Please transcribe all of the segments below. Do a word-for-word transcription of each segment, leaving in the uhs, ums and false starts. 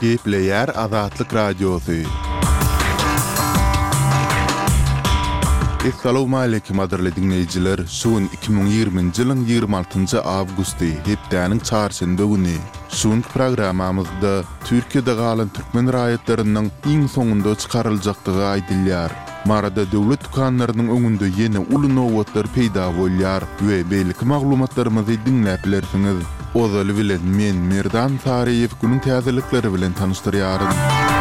Gepleyer Azatlyk Radiosu. Assalamu alaykum aderli dinleyijiler. Şuun iki bin ýygrymynjy ýylyň ýygrimi altynjy awgusty hepdäniň çarşamba güni şuň programamyzda Türkiýede galan türkmen raýatlarynyň iň soňunda çykaryljakdygy aýdylýar. Marada döwlet dukanlarynyň öňünde ýene uly nowatlar peýda bolýar we beýleki maglumatlarymyzy dinläp bilersiňiz. Ozaly bilen men Merdan Tariýew günüň täzelikleri bilen tanışdyrýarym.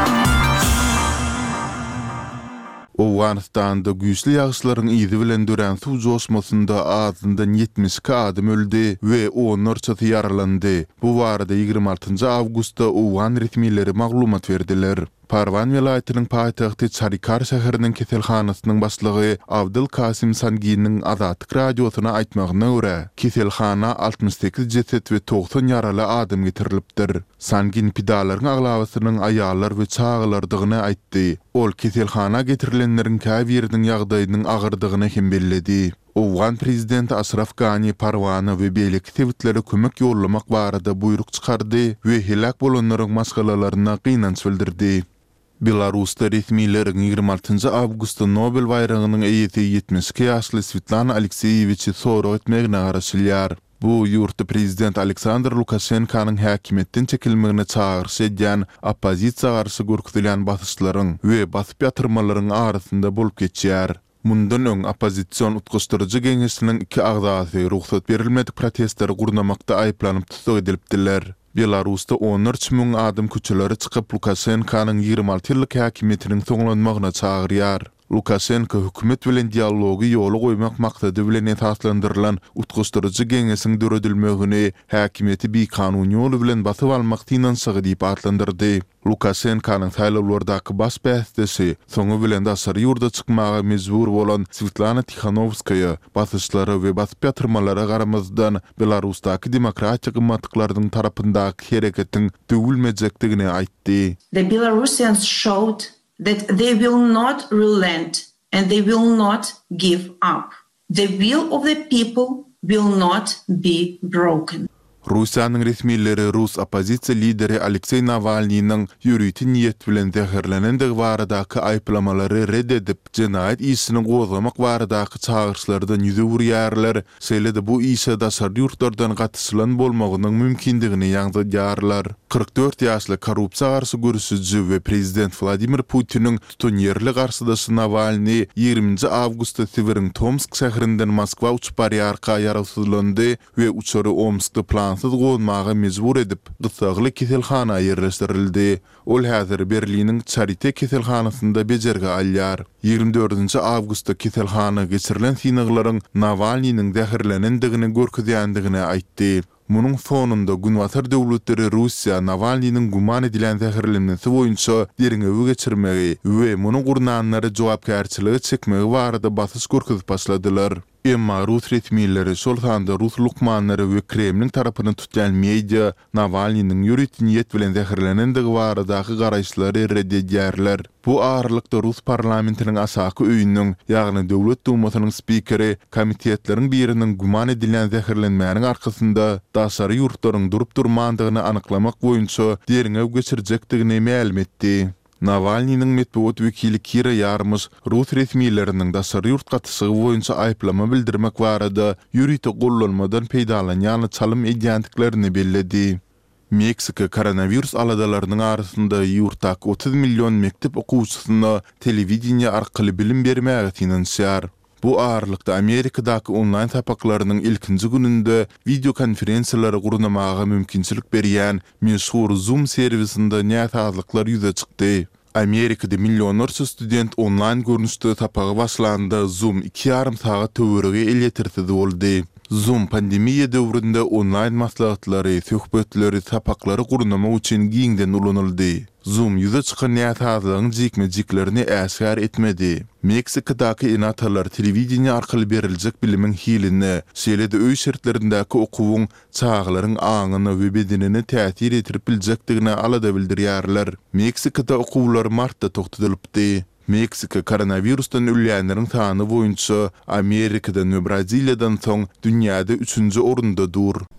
Owganistan'da güýçli ýagşylaryň izi bilen dören suw joşmasynda azyndan ýetmiş iki adam öldü we onlar çaty yaralandy. Bu barada ýygrimi altynjy awgustda Owan resmileri maglumat berdiler. Parwan welaýatynyň paýtagty Çarikar şäheriniň keselhanasynyň başlygy Abdul Kasim Sangiýnyň Azatlyk radiosuna aýtmagyna görä, keselhana altmış sekiz jeset we doksan ýaraly adam getirilipdir. Sangiň pidalaryň aglawasynyň aýallar we çağalardygyny aýtdy. Ol keselhana getirilenleriň käbiriniň ýagdaýynyň agyrdygyny hem belledi. Owan prezident Ashraf Ghani Parwany we beýleki tewitleri kömek ýollamak barada buyruk çykardy we helak bolanlaryň maskalaryna gynanç bildirdi. Belarusda resmilerin ýygrimi altynjy awgustda Nobel bayragynyň eýeti ýetmiş iki ýaşly Svetlana Alekseýewiçi sowra etmegine garaşylýar. Bu ýurtda prezident Aleksandr Lukashenkanyň häkimetden çekilmegine çağırş edýän oppozisiýa garşy görkezilýän basyşlaryň we basyp ýatyrmalaryň arasynda bolup geçýär. Mundan öň oppozisiýon utguşdyrjy geňeşiniň iki agzasy ruhsat berilmedik protestleri gurnamakda aýplanyp tutuk edilipdiler. Belarusda onlarça müň adam küçüleri çykyp Lukashenkanyň ýygrimi alty ýyllyk häkimetiniň soňlanmagyna çagyrýar. Lukashenko hökümet bilen dialogy ýoly goýmak maksady bilen esaslandyrylan utguşdyrjy geňeşiň döredilmegini häkimeti bir kanun ýoly bilen basyp almak tynançygy diýip atlandyrdy. Lukashenkanyň saýlawlardaky baş bästesi soňu bilen daşary ýurda çykmaga mejbur bolan Svetlana Tikhanovskaya basyşlary we basyp ýatyrmalary garamazdan Belarusdaky demokratiýa gymmatlyklarynyň tarapyndaky hereketiň döwülmejekdigini aýtdy. The Belarusians showed that they will not relent and they will not give up. The will of the people will not be broken. Rusiýanyň resmileri Rus oppozisiýa lideri Aleksey Navalnyň ýürüýti niýet bilen zäherlenendigi baradaky aýplamalary reddedip, jenaýat işini gozgamak baradaky çağırşlardan ýüze burýarlar. Şeýle-de bu işe daşary ýurtlardan gatyşylan bolmagynyň mümkindigini ýaňdyrýarlar. kırk dört ýaşly korrupsiýa garşy görüşüji we prezident Vladimir Putiniň tutun ýerli garşydaşy Navalny ýygrimiňji awgustda Sibiriň Tomsk şäherinden Moskwa uçup barýarka ýarasyzlandy we uçary Omskda plansyz gonmaga mejbur edip, gysagly keselhana ýerleşdirildi. Ol häzir Berliniň Charité keselhanasynda bejerge alýar. ýygrimi dördünji awgustda keselhana geçirilen synaglaryň Navalnyň zäherlenendigini görkezýändigini aýtdy. Munun sonunda günwatar döwletleri Russiýa Navalnyň guman edilen zäherlenmesi boýunça deriňe geçirmegi we munun gurnanlary jogapkärçiligi çekmegi barada basyş görkezip başladylar. Emma Rus resmileri şol sanda Rus lukmanlary we Kremlin tarapyny tutýan media Navalnyň ýürüýti niýet bilen zäherlenendigi baradaky garaýşlary reddedýärler. Bu ağırlykda Rus parlamentiniň asaky öýüniň, ýagny döwlet dumasynyň spikeri, komitetleriň biriniň guman edilen zäherlenmäniň arkasynda daşary ýurtlaryň durup durmandygyny anyklamak boýunça deriňe geçirjekdigini ma'lum etdi. Navalnyň medeniýet wekili Kira Yarmyş Rus resmileriniň daşary ýurt gatyşygy boýunça aýplama bildirmek barada ýürüýti gollanmadan peýdalanýan çalym edýändiklerini belledi. Meksika koronavirus aladalarynyň arasynda ýurtdaky otuz million mektep okuwçysyna telewizioniýa arkaly bilim bermäge tynançýar. Bu ağırlıkta Amerikadaky online tapaklarynyň ilkinji gününde video konferensiýalary gurnamaga mümkinçilik berýän meşhur Zoom serwisinde näçazlyklar ýüze çykdy. Amerikada milyonlarça student online görnüşde tapagy başlandy. Zoom iki ýarym sagat töwerege el ýetirdi boldy. Zoom pandemiýa döwründe online maslahatlary, söhbetleri, tapaklary gurnamak üçin giňden ulanyldy. Zoom ýüze çykan näçazyň jikmejiklerini äsgär etmedi. Meksikadaky enatalar telewizioniýa arkaly beriljek bilimiň hilini, şeýle-de öý şertlerindäki okuwyň çağlaryň aňyny we bedenini täsir etip biljekdigini alada bildirýärler. Meksikada okuwlar martda togtadylypdy. Meksika koronavirusdan ölýänleriň sany boýunça Amerikadan we Braziliýadan soň dünýäde üçünji orunda dur.